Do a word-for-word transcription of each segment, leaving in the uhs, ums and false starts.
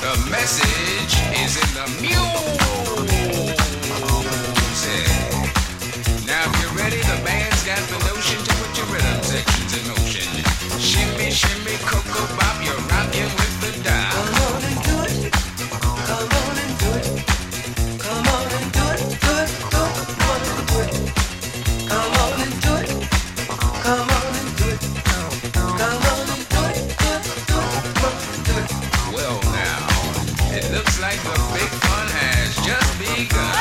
message is in the music. Now if you're ready, the band's got the notion to put your rhythm sections in motion. Shimmy, shimmy, cocoa bop, you're rocking with the dial. Come on and do it. Come on and do it. Come on and do it. Do it, do it, come on and do it. Come on and do it. Come on and do it. Come on and do it. Do it, do it, come on and do it. Well now, it looks like the big fun has just begun.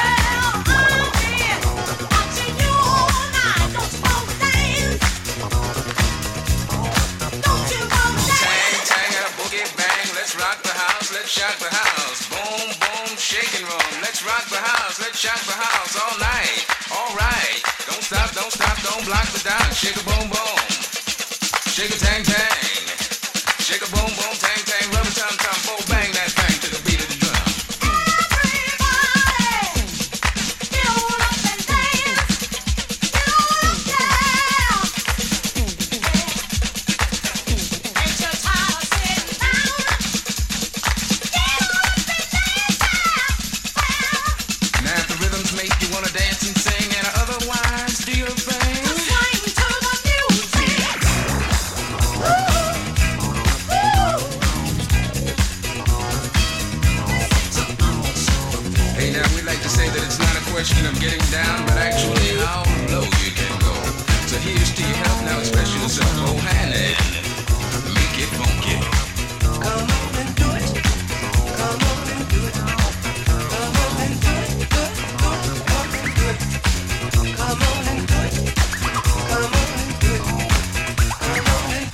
Shock the house, boom, boom, shake and roll. Let's rock the house, let's shock the house all night. All right, don't stop, don't stop, don't block the dime. Shake a boom, boom, shake a tang, tang. Shake a boom, boom, tang, tang. Rub a tum, tum, boom, bang that thing to the beat of the drum. Question of getting down, but actually how low you can go. So here's to your health, now express yourself, go hand in, make it funky. Come on and do it. Come on and do it. Come on and do it. Do it, do it, come on and do it. Come on and do it. Come on and do it. Come on and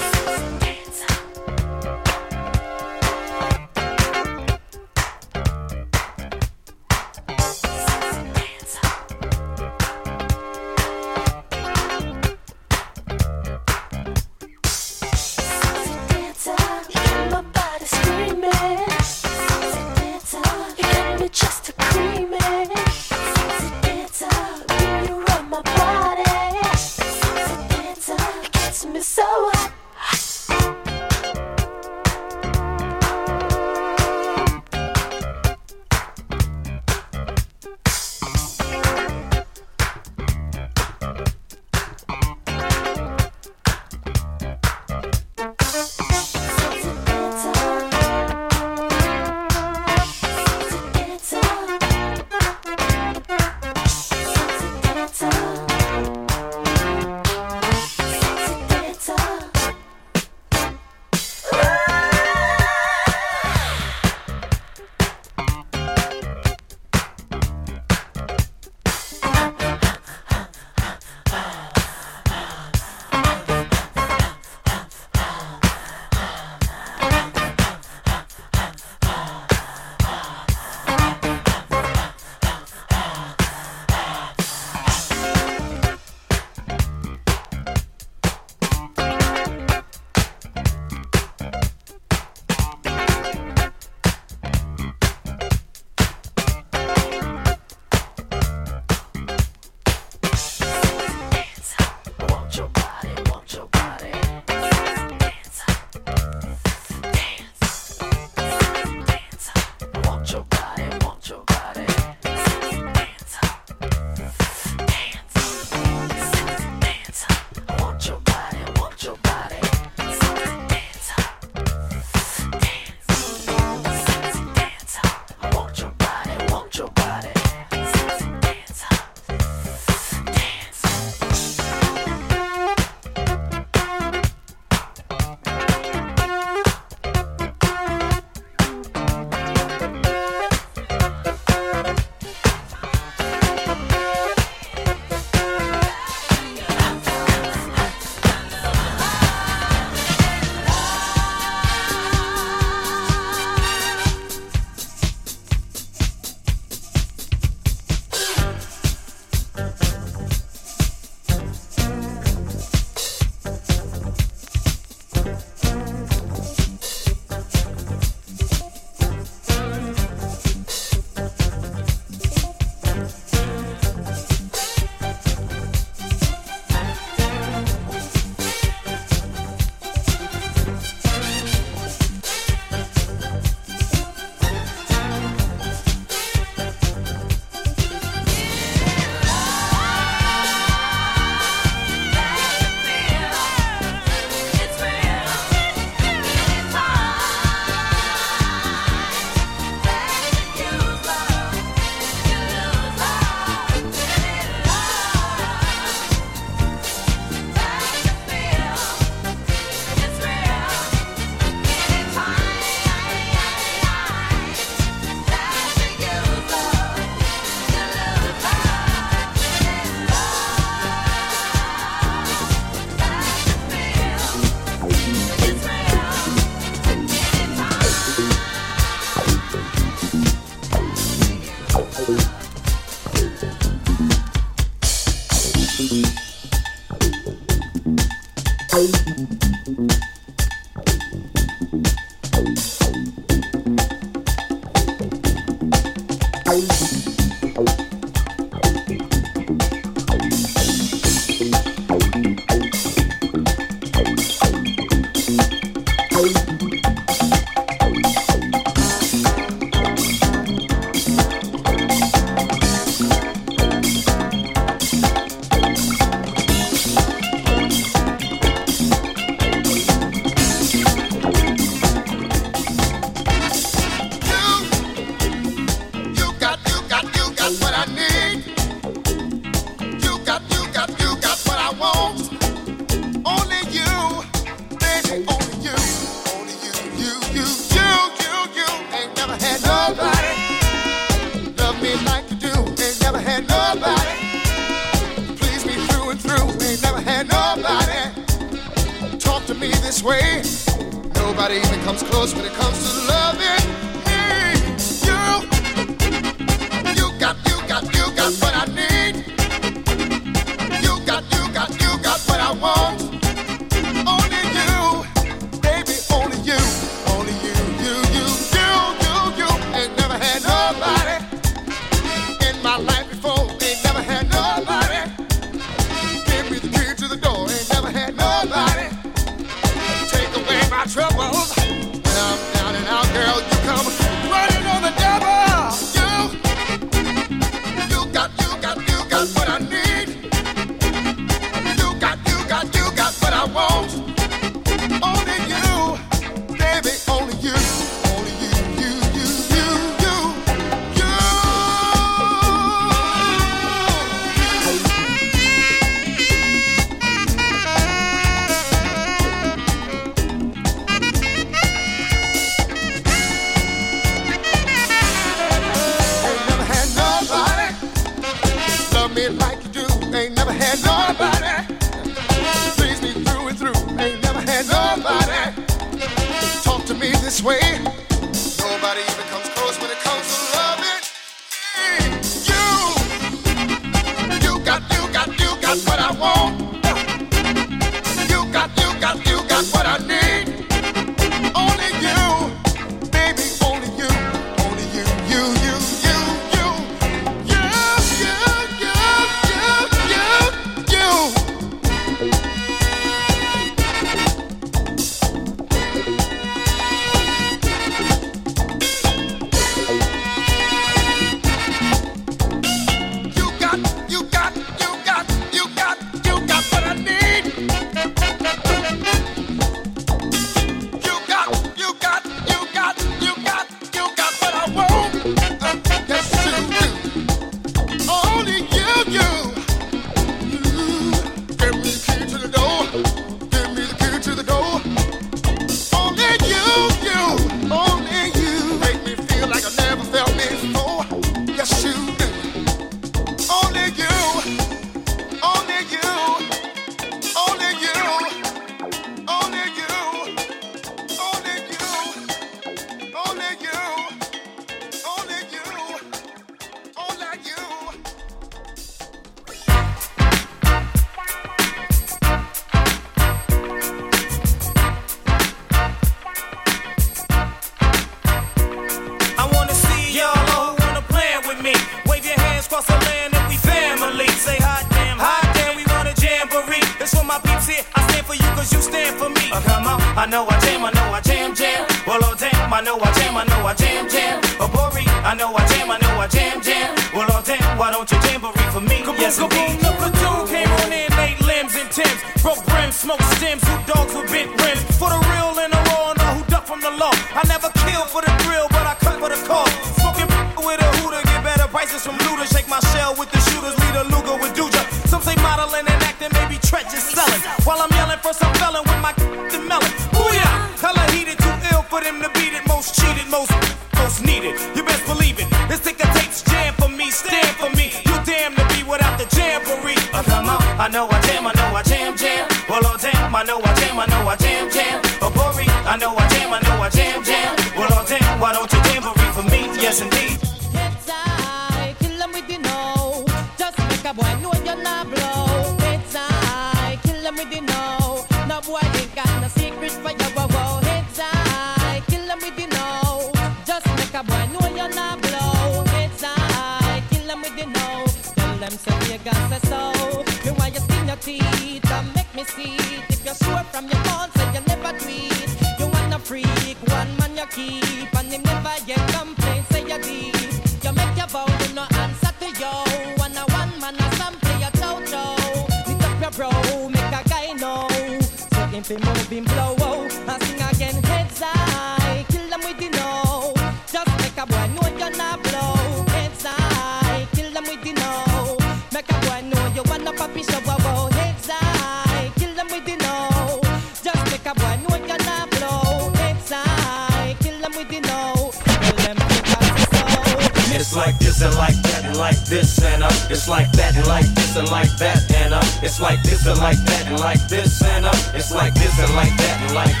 say Vegas say so. Me why you skin your teeth and make me see it. If you're sure from your mouth, say you never do it. You wanna freak, one man you keep, and him never yet complain, say you deep. You make your vow, you no answer to yo. One a one man a sample your toto. Sit up your bro, make a guy know. So him fi move him blow, and sing again heads high. Kill them with the no. Just make a boy know you're not blow. Heads high, kill them with the no. Make a boy know you wanna papi show, wow. Heads high, kill them with the no. Just make a boy know you're not blow. Heads high, kill them with the no. Kill them because it's so. It's like this and like that and like this and uh It's like that and like this and like that and uh It's like this and like that and like this and uh It's like this and like that and like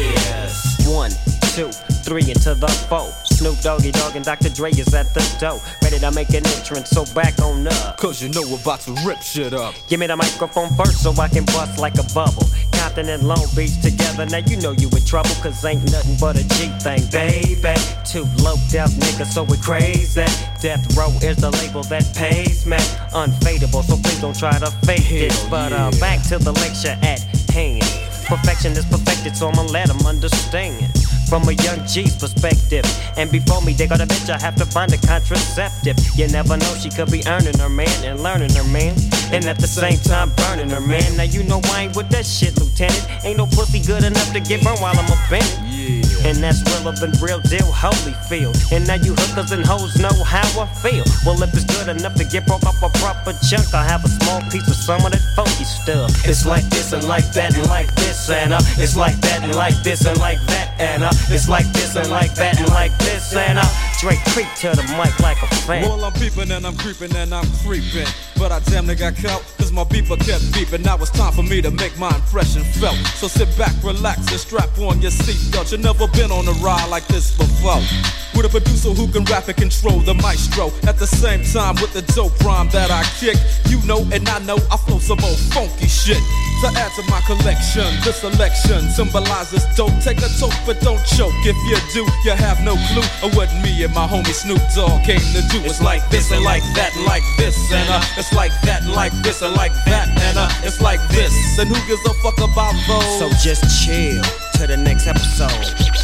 this. One, two, three into the four. Snoop Doggy Dogg and Doctor Dre is at the door, ready to make an entrance, so back on up. Cause you know we're about to rip shit up. Give me the microphone first so I can bust like a bubble. Compton and Long Beach together, now you know you in trouble, cause ain't nothing but a G thing, baby. Two loped out niggas, so we crazy. Death Row is the label that pays me. Unfadable, so please don't try to fake it. But uh, back to the lecture at hand. Perfection is perfected, so I'ma let them understand. From a young G's perspective. And before me, they got a bitch, I have to find a contraceptive. You never know, she could be earning her man and learning her man. And at the same time, burning her man. Now you know I ain't with that shit, Lieutenant. Ain't no pussy good enough to get burned while I'm offended. Yeah. And that's realer than real deal, Holyfield. And now you hookers and hoes know how I feel. Well, if it's good enough to get broke off a proper chunk, I'll have a small piece of some of that funky stuff. It's like this and like that and like this and uh It's like that and like this and like that and uh It's like this and like that and like this and uh Drake creep to the mic like a fan. Well, I'm peeping and I'm creeping and I'm creeping, but I damn near got caught, cause my beeper kept beeping. Now it's time for me to make my impression felt. So sit back, relax, and strap on your seatbelt. You've never been on a ride like this before, with a producer who can rap and control the maestro. At the same time with the dope rhyme that I kick. You know and I know I flow some old funky shit to add to my collection. This selection symbolizes dope. Take a toke but don't choke. If you do, you have no clue of what me and my homie Snoop Dogg came to do. It's like this and like that and like this and uh It's like that and like this and like that and uh It's like this, and who gives a fuck about those? So just chill to the next episode.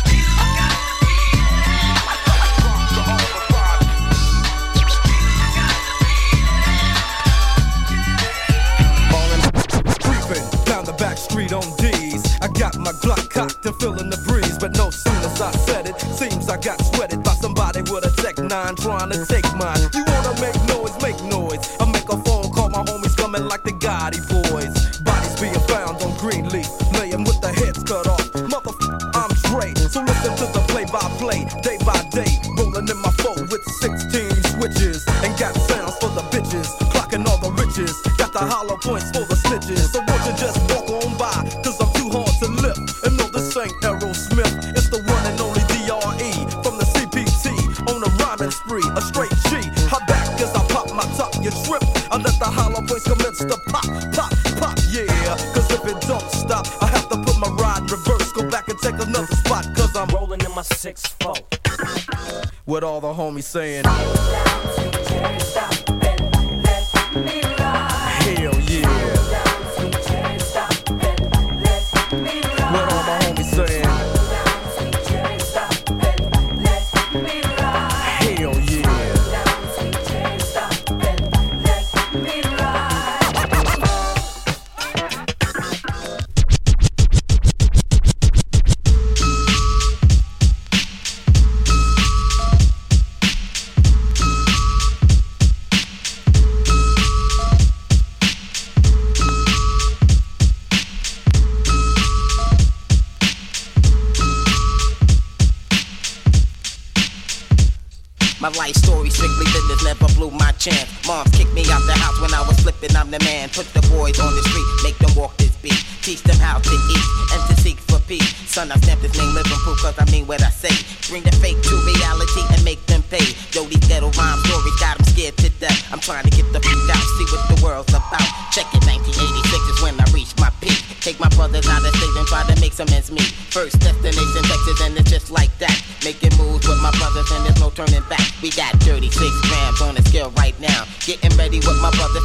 Street on D's, I got my Glock cocked and feeling the breeze, but no soon as I said it, seems I got sweated by somebody with a Tech nine trying to take mine. You wanna make noise, make noise. I make a phone call, my homies coming like the Gotti boys. Bodies being found on Greenleaf, laying with the heads cut off. Motherfucker, I'm Dre, so listen to the play-by-play, day by day, rolling in my phone with sixteen switches, and got sounds for the bitches, clocking all the riches, got the hollow points for the snitches. So won't you just walk on by, cause I'm too hard to lift. And no, this ain't Aerosmith, it's the one and only D R E from the C P T, on a rhyming spree, a straight G. Hop back as I pop my top, you trip, I let the hollow voice commence to pop, pop, pop, yeah. Cause if it don't stop, I have to put my ride in reverse, go back and take another spot, cause I'm rolling in my six four. With all the homies saying hell yeah. What all my homies saying? Hell yeah. My life story strictly business, never blew my chance. Moms kicked me out the house when I was flipping, I'm the man. Put the boys on the street, make them walk this beat. Teach them how to eat and to seek for peace. Son, I stamped this name living proof cause I mean what I say. Bring the fake to reality and make them pay. Yo, these ghetto rhyme stories got them scared to death. I'm trying to get the fuck out, see what the world's about. Check it, nineteen eighty-six is when I reached my peak. Take my brothers out of state and try to make some ends meet. First destination Texas and it's just like that. Making moves with my brothers and there's no turning back. We got thirty-six grams on the scale right now. Getting ready with my brothers.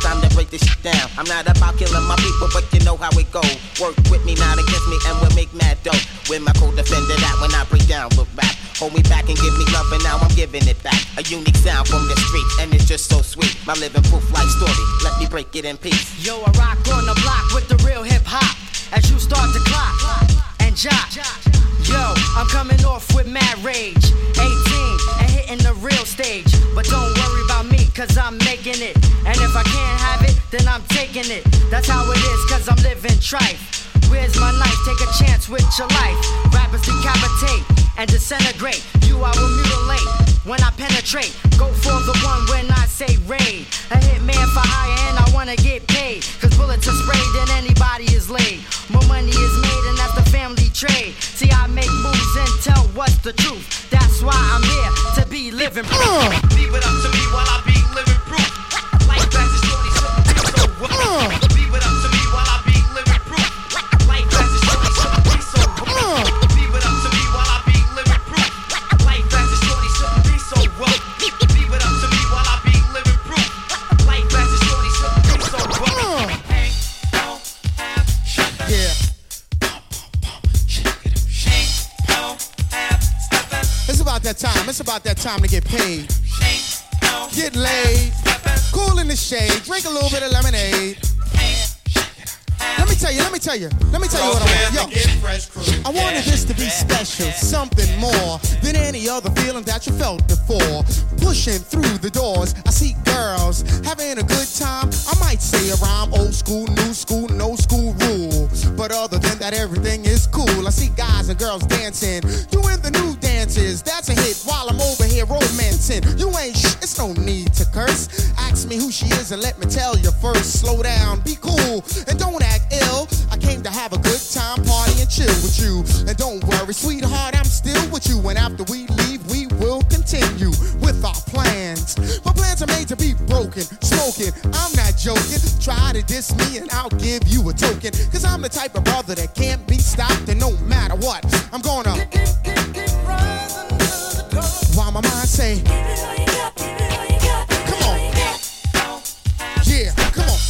this shit down. I'm not about killing my people, but you know how it go. Work with me, not against me, and we'll make mad dough. With my co-defender that when I break down, look back. Hold me back and give me love, and now I'm giving it back. A unique sound from the streets, and it's just so sweet. My living proof life story, let me break it in peace. Yo, I rock on the block with the real hip hop. As you start to clock and jock. Yo, I'm coming off with mad rage. eighteen and hitting the real stage. But don't worry about me, cause I'm making it. And if I can't have it, then I'm taking it. That's how it is, cause I'm living trife. Where's my knife? Take a chance with your life. Rappers decapitate and disintegrate. You I will mutilate when I penetrate. Go for the one when I say raid. A hitman for hire and I wanna get paid. Cause bullets are sprayed and anybody is laid. More money is made and that's the family trade. See, I make moves and tell what's the truth. That's why I'm here to be living proof. Uh. Leave it up to me while I be living proof. Life fast and shorty, so so uh. Leave it up to me while I be living proof. Life fast and shorty, so so uh. Leave it up to me while I be living proof. Life fast and shorty, so so uh. Leave it up to me while I be living proof. Life fast and shorty, so so uh. Hey, don't have yeah. It's about that time. It's about that time to get paid. Get laid. Cool in the shade. Drink a little bit of lemonade. Let me tell you, let me tell you, let me tell you what I want. Yo, I wanted this to be special, something more than any other feeling that you felt before. Pushing through the doors, I see girls having a good time. I might say a rhyme, old school, new school, no school rule. But other than that, everything is cool. I see guys and girls dancing, doing the new dances. That's a hit while I'm over here romancing. You ain't sh**, it's no need to curse. Ask me who she is and let me tell you first. Slow down, be cool, and don't act ill. I came to have a good time, party and chill with you. And don't worry, sweetheart, I'm still with you. And after we leave, we will continue with our plans. My plans are made to be broken, smoking. I'm not joking. Try to diss me and I'll give you a token. Cause I'm the type of brother that can't be stopped. And no matter what, I'm gonna keep, keep, keep, keep rising to the top. While my mind say, give it all you got, give it all you got, give it all you got. Yeah, come on.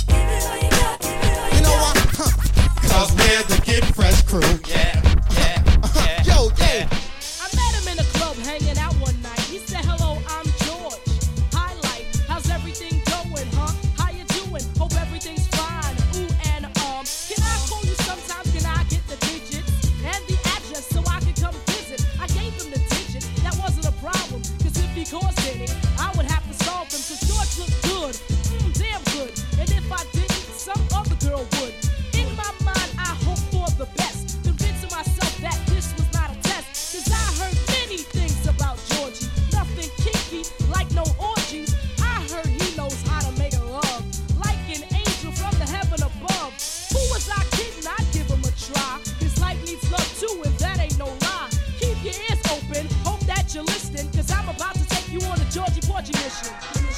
You know what? Huh. Cause we're the Get Fresh crew. Yeah, yeah, uh-huh. yeah. Yo, yeah. I met him in a club hanging out one night. He said, hello, I'm George. Hi, life. How's everything going, huh? How you doing? Hope everything's fine. Ooh, and um, can I call you sometime? Can I get the digits and the address so I can come visit? I gave him the digits. That wasn't a problem. Cause if he caused any, I would have to solve them. Cause George looked good. Mm, damn good. And if I didn't, some other girl would. In my mind, I hope for the best. Convincing myself that this was not a test. Cause I heard many things about Georgie. Nothing kinky, like no orgies. I heard he knows how to make love. Like an angel from the heaven above. Who was I kidding? I'd give him a try. Cause life needs love too, and that ain't no lie. Keep your ears open, hope that you're listening. Cause I'm about to take you on a Georgie Porgy mission.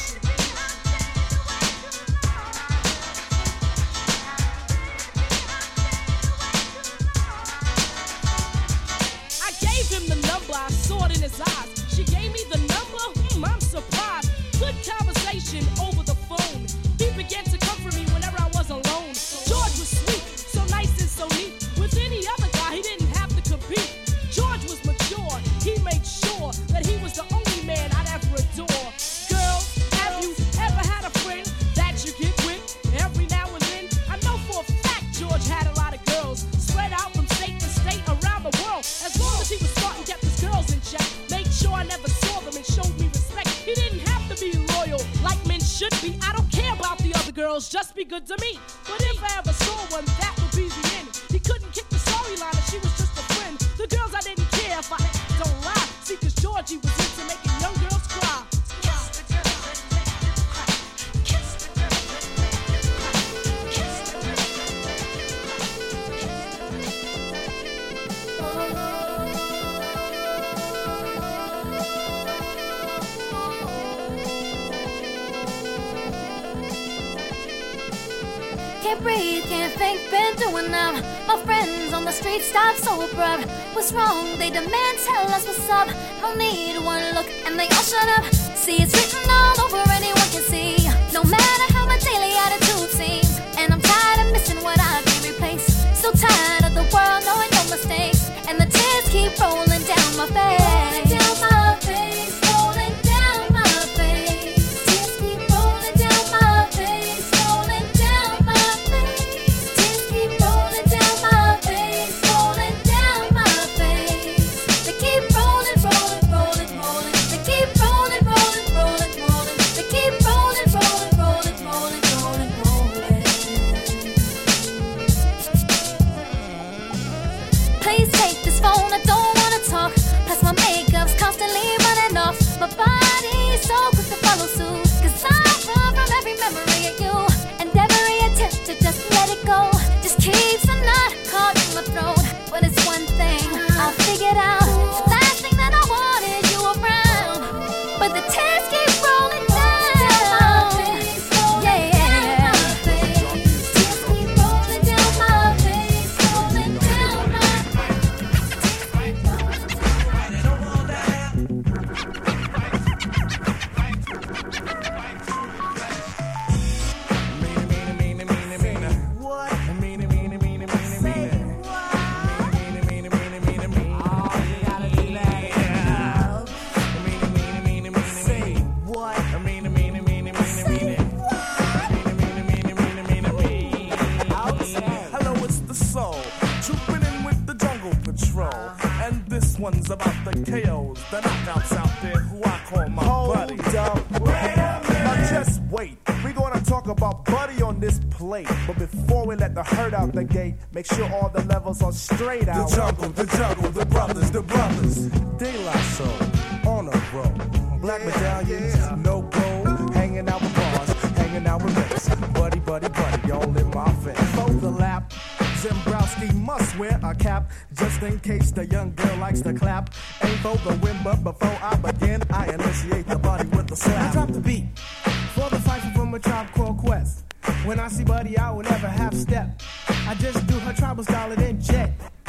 Him the number, I saw it in his eyes. She gave me the number, mm, I'm surprised. Good conversation over the phone. He began to comfort me whenever I was alone. George was sweet, so nice and so neat. With any other guy, he didn't have to compete. George was mature, he made sure that he was the only man I'd ever adore. Girls, have you ever had a friend that you get with every now and then? I know for a fact George had a lot of girls spread out from state to state around the world. As long as he was smart and kept his girls in check, made sure I never saw them and showed me respect. He didn't have to be loyal like men should be. I don't care about the other girls, just be good to me. But if I ever saw one, that would be the end. He couldn't kick the storyline if she was just a friend. The girls I didn't care if I don't lie. See, cause Georgie was into making young girls cry. Can't breathe, can't think, been doing them. My friends on the street stop sober. What's wrong? They demand, tell us what's up. No need one look and they all shut up. See, it's written all over, anyone can see. No matter how my daily attitude seems. intro. And this one's about the K Os, the knockouts out there who I call my Hold buddy. up, wait a minute. Now just wait, we gonna talk about Buddy on this plate. But before we let the herd out the gate, make sure all the levels are straight out. The jungle, the jungle, the brothers, the brothers. De La Soul, on a roll. Black yeah, medallions, yeah. No gold. Hanging out with bars, hanging out with mates. Buddy, buddy, buddy, all in my face. Fold the lap. Zembrowski must wear a cap just in case the young girl likes to clap. Ain't for the win, but before I begin, I initiate the body with the slap. I drop the beat for the fight from a Tribe Called Quest. When I see Buddy, I will never half step. I just do her tribal style and then jet.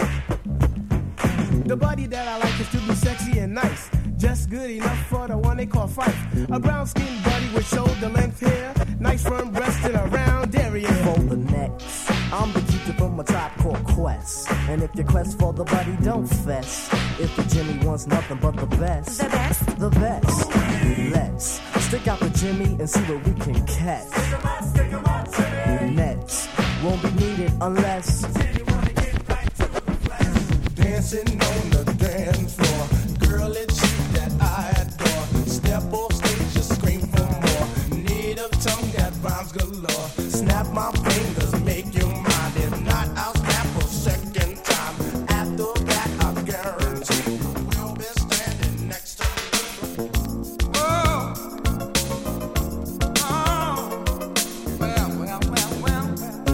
The Buddy that I like is to be sexy and nice, just good enough for the one they call Fife. A brown skinned Buddy with shoulder length hair, nice firm breast and a round area. For the next, I'm the keeper from a Tribe Called Quest. And if your quest for the Buddy, don't fess. If the Jimmy wants nothing but the best, the best, the best. Let's stick out the Jimmy and see what we can catch. Stick 'em out, stick 'em out, Jimmy. Nets won't be needed unless dancing on the dance floor. Girl, it's you that I adore. Step off stage, just scream for more. Native tongue that rhymes galore. Snap my fingers, make you mine. If not, I'll snap a second time. After that, I guarantee we'll be standing next to you. Whoa. Oh. Well, well, well, well.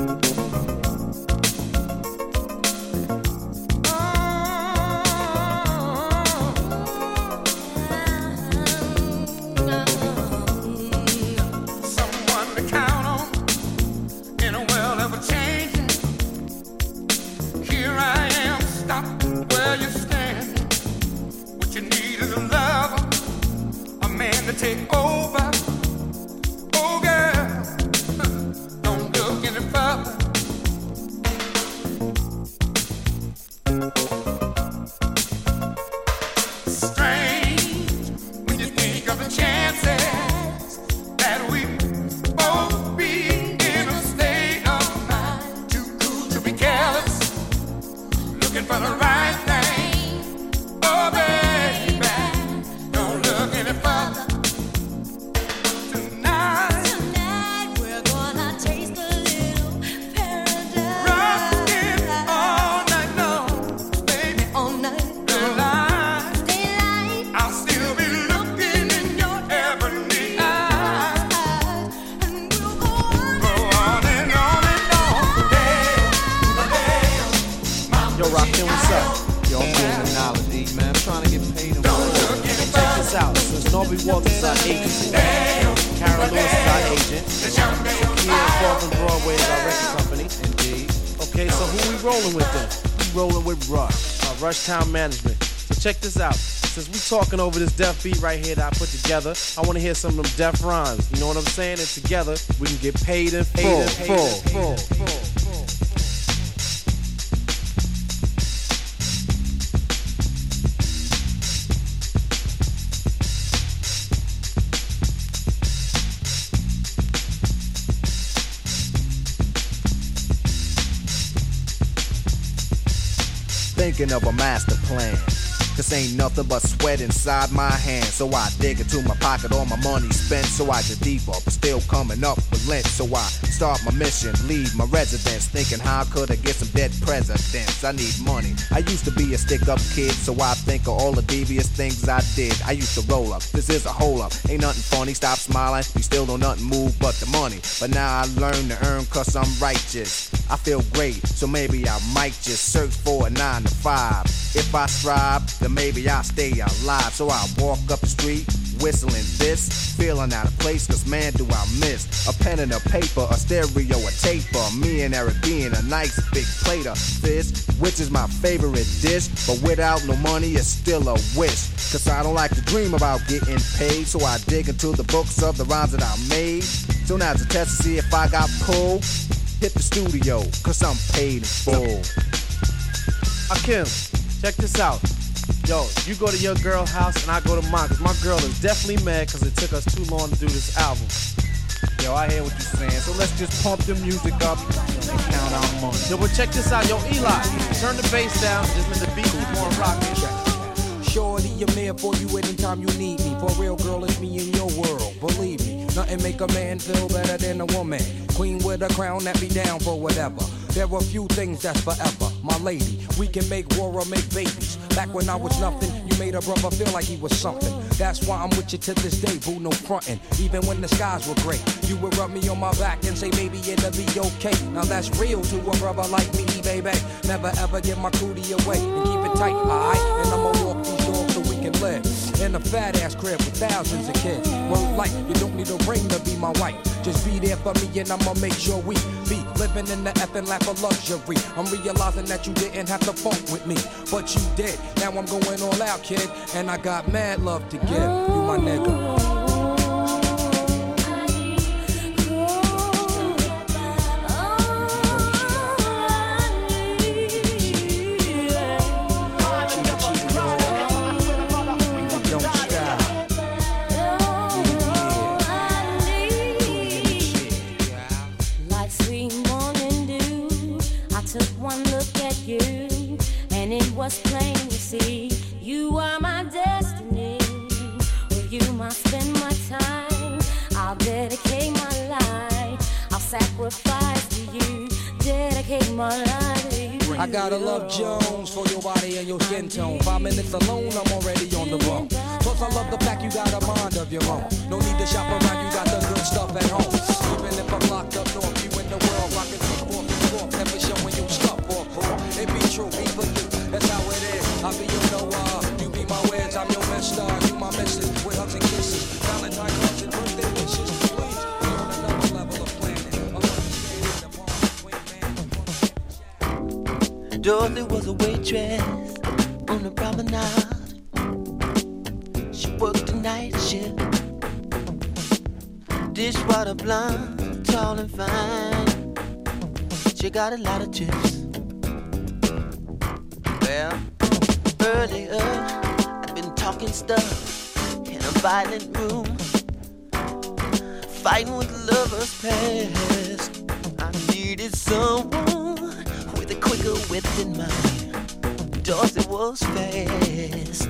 Take over, oh girl, don't look any further. Strange when you think of the chances that we both be in a state of mind, too cool to be careless, looking for the right thing. Oh baby, don't look any further. Norby Walters is our agent. Karen Lewis is our agent. Shakia and Falcon Broadway is our record company. Indeed. Okay, so who we rolling with then? We rolling with Rush, our Rush Town Management. So check this out. Since we talking over this deaf beat right here that I put together, I want to hear some of them deaf rhymes. You know what I'm saying? And together we can get paid in full, full, full, full. Thinking of a master plan, cause ain't nothing but sweat inside my hands. So I dig into my pocket, all my money spent. So I get deeper, but still coming up with lint. So I start my mission, leave my residence, thinking how could I get some dead presidents. I need money. I used to be a stick-up kid, so I think of all the devious things I did. I used to roll up, this is a hole up. Ain't nothing funny, stop smiling. You still don't nothing move but the money. But now I learn to earn cause I'm righteous. I feel great, so maybe I might just search for a nine to five. If I strive, then maybe I'll stay alive. So I walk up the street, whistling this, feeling out of place, cause man do I miss a pen and a paper, a stereo, a taper. Me and Eric being a nice big plate of fish, which is my favorite dish. But without no money, it's still a wish. Cause I don't like to dream about getting paid. So I dig into the books of the rhymes that I made. So now to test to see if I got pulled, hit the studio, cause I'm paid in full. Akim, check this out. Yo, you go to your girl house and I go to mine, cause my girl is definitely mad cause it took us too long to do this album. Yo, I hear what you're saying, so let's just pump the music up and count our money. Yo, but check this out, yo, Eli, turn the bass down, just let the beat there for you anytime you need me. For real, girl, it's me in your world. Believe me, nothing make a man feel better than a woman. Queen with a crown that be down for whatever. There are few things that's forever, my lady. We can make war or make babies. Back when I was nothing, you made a brother feel like he was something. That's why I'm with you to this day, boo, no frontin'. Even when the skies were gray, you would rub me on my back and say, baby, it'll be okay. Now that's real to a brother like me, baby. Never ever give my cootie away and keep it tight, alright? And I'ma walk these dogs so we can live in a fat ass crib with thousands of kids. Word like, you don't need a ring to be my wife. Just be there for me and I'ma make sure we be living in the effing lap of luxury. I'm realizing that you didn't have to funk with me, but you did. Now I'm going all out, kid, and I got mad love to give. You my nigga. Was plain to see, you are my destiny. With you, I spend my time. I'll dedicate my life. I'll sacrifice to you. Dedicate my life to you. I gotta love Jones for your body and your skin tone. Five minutes alone, I'm already on the run. Plus, I love the fact you got a mind of your own. No need to shop around, you got the good stuff at home. Even if I'm locked up north, you in the world rocking some forth and forth. Never showing you stuff or poor. It be true, be for you. That's how it is. I'll be your Noah. You be my Wiz. I'm your best star. You my missus. With hugs and kisses. Valentine cards and birthday wishes. Please, you're on another level of planning. Dorothy was a waitress on the promenade. She worked the night shift. Dishwater blonde, tall and fine. She got a lot of chips. Well, earlier I've been talking stuff in a violent room, fighting with lovers past. I needed someone with a quicker wit than mine. Dorothy was fast.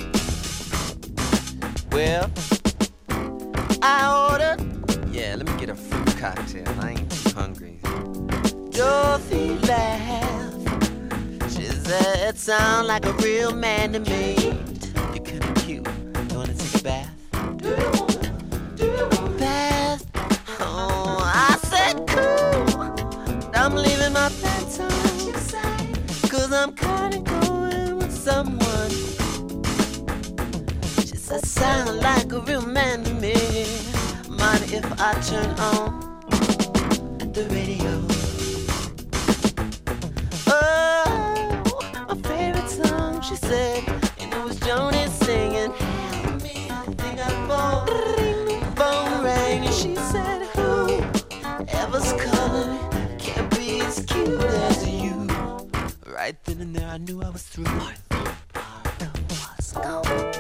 Well, I ordered, yeah, let me get a fruit cocktail. I ain't too hungry. Dorothy laughed. That sound like a real man to me. You're kinda cute. You wanna take a bath? Do you want? Do you want bath? Oh, I said cool. I'm leaving my pants on. You say? Cause I'm kinda going with someone. She said, sound like a real man to me. Mind if I turn on the radio? She said, and it was Joni singing, help me, I think I'm born. Phone rang and she said, who ever's calling can't be as cute as you. Right then and there I knew I was through. Let's go.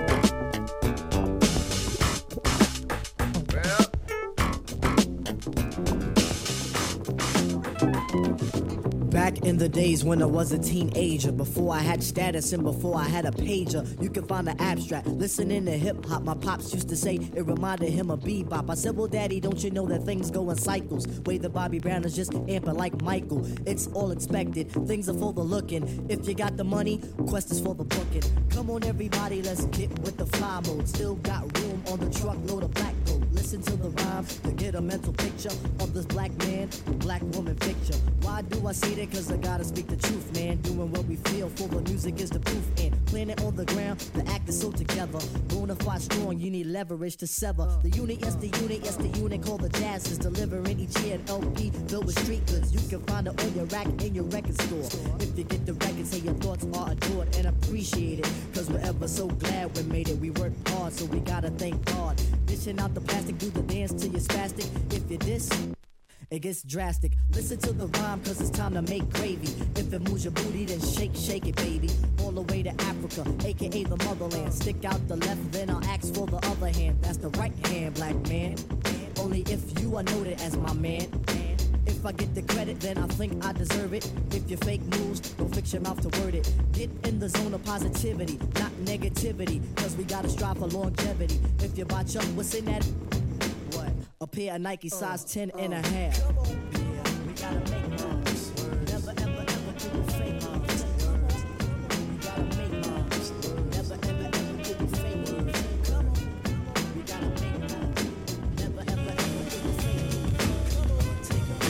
Back in the days when I was a teenager, before I had status and before I had a pager, you can find the abstract. Listening to hip hop, my pops used to say it reminded him of bebop. I said, well, daddy, don't you know that things go in cycles? Way the Bobby Brown is just amping like Michael. It's all expected, things are for the looking. If you got the money, quest is for the booking. Come on, everybody, let's get with the fly mode. Still got room on the truckload of black gold. Listen to the rhymes to get a mental picture of this black man, black woman picture. Why do I say that? Cause I gotta speak the truth, man. Doing what we feel, for the music is the proof. And planet on the ground, the act is so together. Bonafide strong, you need leverage to sever. The unit, yes, the unit, yes, the unit called the Jazz is delivering each year an L P filled with street goods. You can find it on your rack in your record store. If you get the record, say your thoughts are adored and appreciated. Cause we're ever so glad we made it. We worked hard, so we gotta thank God. Dishing out the plastic, do the dance till you're spastic. If you diss, it gets drastic. Listen to the rhyme, cause it's time to make gravy. If it moves your booty, then shake, shake it, baby. All the way to Africa, aka the motherland. Stick out the left, then I'll ask for the other hand. That's the right hand, black man. Only if you are noted as my man. If If I get the credit, then I think I deserve it. If you fake news, don't fix your mouth to word it. Get in the zone of positivity, not negativity, cause we gotta strive for longevity. If you botch up, what's in that? What? A pair of Nike size ten and a half. Yeah, we gotta make moves. Never, ever, ever do the fake moves. We gotta make moves. Never, ever, ever do the fake moves. Come on. We gotta make moves. Never, ever, ever do the fake moves. Take a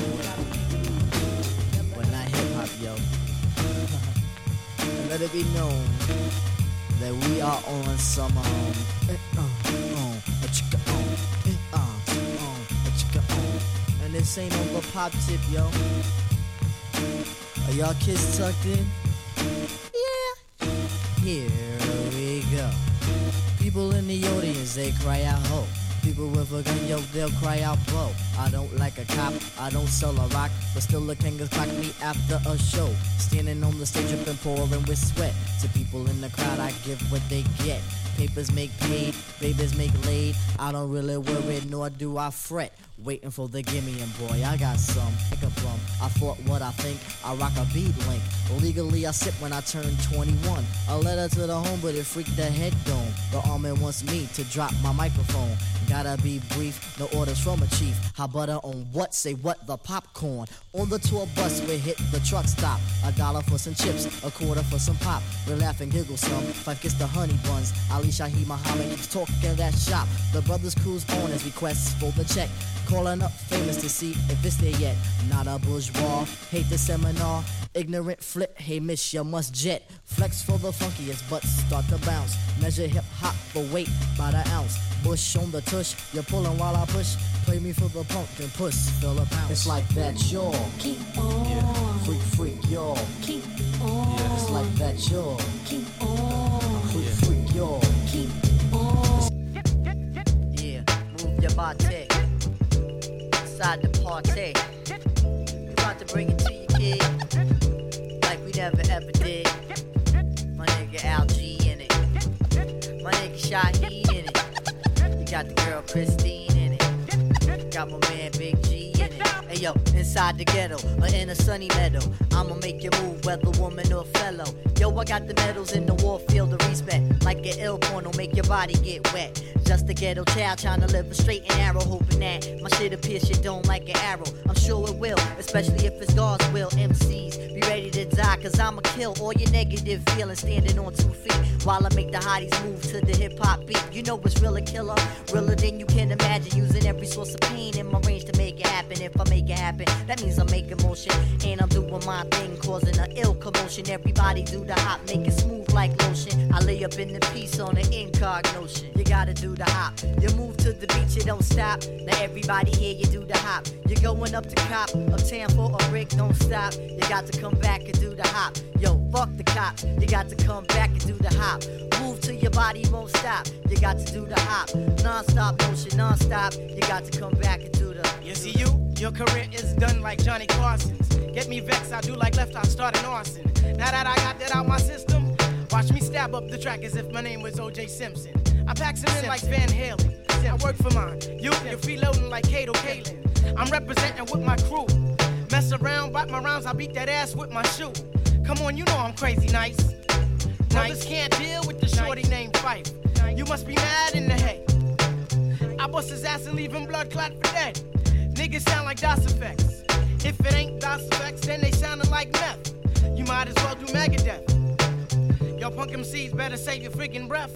look. But not hip hop, yo. And let it be known that we are on some um, eh, uh, uh, a chicka on, eh, uh, uh, a chicka on. And this ain't no pop tip, yo. Are y'all kids tucked in? Yeah. Here we go. People in the audience, they cry out ho. People with a gun, yo, they'll cry out blow. I don't like a cop, I don't sell a rock, but still the kingers clock me after a show. Standing on the stage up and pouring with sweat. To people in the crowd, I give what they get. Papers make paid, babies make laid. I don't really worry, nor do I fret. Waiting for the gimme, and boy, I got some pick up from. I thought what I think, I rock a beat link. Legally, I sip when I turn twenty-one. A letter to the home, but it freaked the head dome. The army wants me to drop my microphone. Gotta be brief, no orders from a chief. How butter on what? Say what? The popcorn. On the tour bus, we hit the truck stop. A dollar for some chips, a quarter for some pop. We laugh and giggle some. Five gets the honey buns. Ali Shahi Muhammad keeps talking that shop. The brothers cruise on as requests for the check. Calling up famous to see if it's there yet. Not a bourgeois, hate the seminar. Ignorant flip, hey miss, you must jet. Flex for the funkiest, but start to bounce. Measure hip hop for weight by the ounce. Bush on the tush, you're pulling while I push. Play me for the punk and puss, fill a pounce. It's like that, y'all. Keep on. Yeah. Freak, freak, y'all. Keep on. Yeah. It's like that, y'all. Keep on. Freak, yeah. freak, y'all. Keep on. Yeah, move your body. Inside the party. We about to bring it to you, kid. Like we never ever did. My nigga Al G in it. My nigga Shaheed in it. You got the girl Christine in it. Got my man Big G in it. Hey yo, inside the ghetto or in a sunny meadow, I'ma make you move whether woman or fellow. Yo, I got the medals in the war field of respect. Like an ill porno, make your body get wet. Just a ghetto child trying to live a straight and narrow, hoping that my shit'll pierce your dome like an arrow. I'm sure it will, especially if it's God's will. M Cs, be ready to die, cause I'ma kill all your negative feelings standing on two feet. While I make the hotties move to the hip hop beat. You know what's real a killer, realer than you can imagine. Using every source of pain in my range to make it happen. If I make it happen, that means I'm making motion. And I'm doing my thing, causing an ill commotion. Everybody do the hop, make it smooth like lotion. I lay up in the piece on an incog notion. You gotta do the hop. You move to the beat, you don't stop. Now everybody here, you do the hop. You're going up to cop, uptown for a brick, don't stop. You got to come back and do the hop. Yo, fuck the cops. You got to come back and do the hop. Move till your body won't stop. You got to do the hop. Non-stop motion, non-stop. You got to come back and do the. You see you? Your career is done like Johnny Carson's. Get me vexed, I do like left, I start an arson. Now that I got that out my system, watch me stab up the track as if my name was O J Simpson. I pack some in like Van Halen. I work for mine. You, you're freeloading like Kato Kalin. I'm representing with my crew. Mess around, bite my rounds, I beat that ass with my shoe. Come on, you know I'm crazy nice. Brothers can't deal with the shorty named Fife. You must be mad in the head. I bust his ass and leave him blood clot for dead. Niggas sound like DOS effects. If it ain't DOS effects, then they soundin' like meth. You might as well do Megadeth. Yo, punk M Cs better save your freaking breath.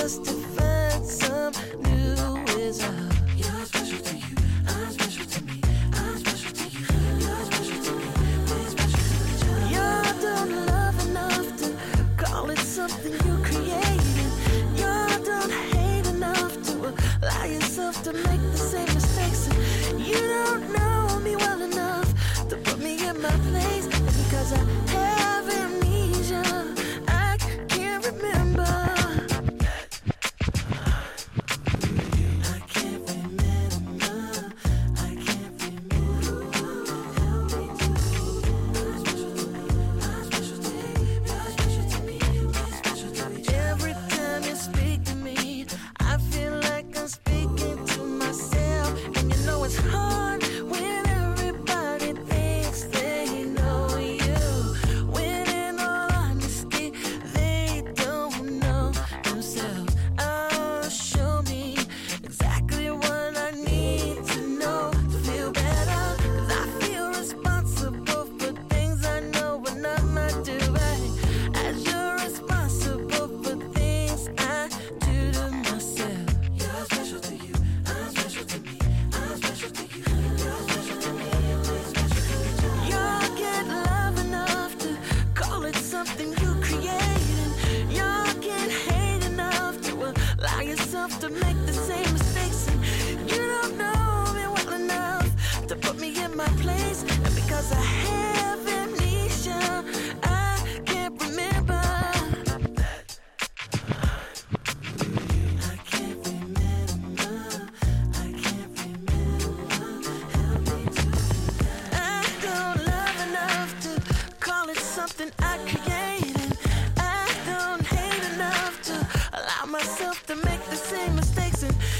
just to find some new wisdom. You're special to you, I'm special to me. I'm special to you, you're special to me. We're special to each other. You don't love enough to call it something you created. You don't hate enough to allow yourself to make the same mistakes. And you don't know me well enough to put me in my place. And because I have amnesia, I can't remember. I can't remember. I can't remember. Help me to I'm special to me. I'm special to you. You're special to me. We're special to each other. Every time you speak to me, I feel like I'm speaking to myself. And you know it's hard when everybody thinks they know you. When in all honesty, they don't know themselves. Oh, show me exactly what I need to know to feel better. Cause I feel responsible for things I know are not my doing. As you're responsible for things I do to myself. You're special to you, I'm special to me. I'm special to you, you're special to me. We're special to each other. You get love enough to call it something you created. You get hate enough to allow yourself to make the same mistakes. And you don't know me well enough to put me in my place. And because I have amnesia, I can't remember. I can't remember. I can't remember. Help me to I don't love enough to call it something I created. I don't hate enough to allow myself to make the same mistakes. And